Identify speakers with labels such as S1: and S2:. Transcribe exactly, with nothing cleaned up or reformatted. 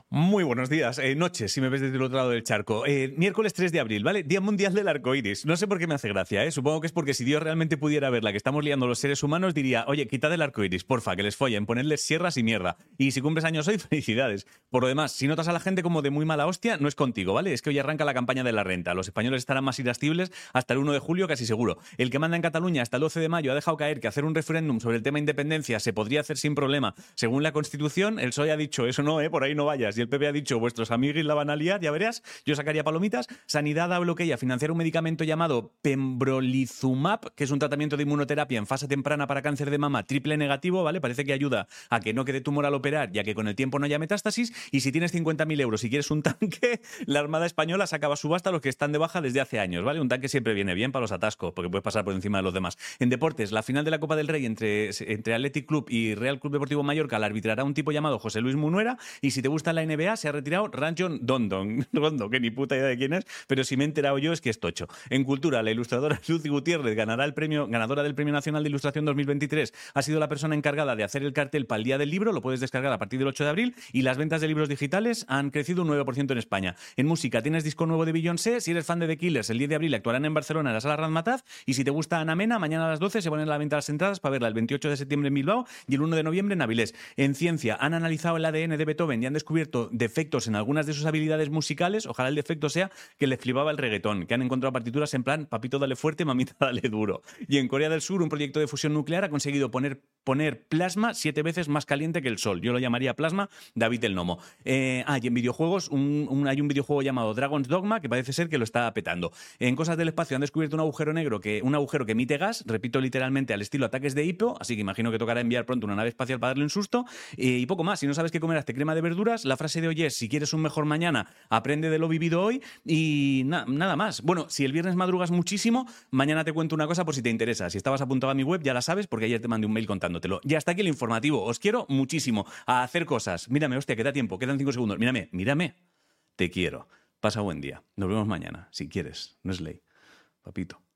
S1: Muy buenos días, eh, noches, si me ves desde el otro lado del charco. Eh, miércoles tres de abril, ¿vale? Día Mundial del Arco Iris. No sé por qué me hace gracia, ¿eh? Supongo que es porque si Dios realmente pudiera ver la que estamos liando los seres humanos, diría, oye, quitad el arco iris, porfa, que les follen, ponedles sierras y mierda. Y si cumples años hoy, felicidades. Por lo demás, si notas a la gente como de muy mala hostia, no es contigo, ¿vale? Es que hoy arranca la campaña de la renta. Los españoles estarán más irascibles hasta el uno de julio, casi seguro. El que manda en Cataluña hasta el doce de mayo ha dejado caer que hacer un referéndum sobre el tema independencia se podría hacer sin problema. Según la Constitución, el P S O E ha dicho, eso no, ¿eh? Por ahí no vayas. Y el P P ha dicho, vuestros amiguis la van a liar, ya verás, yo sacaría palomitas. Sanidad da bloqueo a financiar un medicamento llamado pembrolizumab, que es un tratamiento de inmunoterapia en fase temprana para cáncer de mama triple negativo, ¿vale? Parece que ayuda a que no quede tumor al operar, ya que con el tiempo no haya metástasis. Y si tienes cincuenta mil euros y quieres un tanque, la Armada Española sacaba subasta a los que están de baja desde hace años, ¿vale? Un tanque siempre viene bien para los atascos, porque puedes pasar por encima de los demás. En deportes, la final de la Copa del Rey entre, entre Athletic Club y Real Club Deportivo Mallorca la arbitrará un tipo llamado José Luis Munuera. Y si te gusta la N B A, se ha retirado Rajon Dondon, Rondo, que ni puta idea de quién es, pero si me he enterado yo es que es tocho. En cultura, la ilustradora Lucy Gutiérrez ganará el premio, ganadora del Premio Nacional de Ilustración dos mil veintitrés. Ha sido la persona encargada de hacer el cartel para el Día del Libro, lo puedes descargar a partir del ocho de abril, y las ventas de libros digitales han crecido un nueve por ciento en España. En música, tienes disco nuevo de Beyoncé. Si eres fan de The Killers, el diez de abril actuarán en Barcelona en la Sala Razmataz, y si te gusta Ana Mena, mañana a las doce se ponen a la venta las entradas para verla el veintiocho de septiembre en Bilbao y el uno de noviembre en Avilés. En ciencia, han analizado el A D N de Beethoven y han descubierto defectos en algunas de sus habilidades musicales. Ojalá el defecto sea que le flipaba el reggaetón, que han encontrado partituras en plan papito dale fuerte, mamita dale duro. Y en Corea del Sur, un proyecto de fusión nuclear ha conseguido poner, poner plasma siete veces más caliente que el sol. Yo lo llamaría plasma David el Nomo. Eh, ah, y en videojuegos, un, un, hay un videojuego llamado Dragon's Dogma que parece ser que lo está petando. En cosas del espacio han descubierto un agujero negro, que, un agujero que emite gas, repito literalmente al estilo ataques de hipo, así que imagino que tocará enviar pronto una nave espacial para darle un susto. Eh, y poco más. Si no sabes qué comer, hazte crema de verduras. La frase de hoy es, si quieres un mejor mañana, aprende de lo vivido hoy. Y na- nada más. Bueno, si el viernes madrugas muchísimo, mañana te cuento una cosa por si te interesa. Si estabas apuntado a mi web, ya la sabes, porque ayer te mandé un mail contándotelo. Y hasta aquí el informativo. Os quiero muchísimo a hacer cosas. Mírame, hostia, queda tiempo, quedan cinco segundos. Mírame, mírame. Te quiero. Pasa buen día. Nos vemos mañana, si quieres. No es ley. Papito.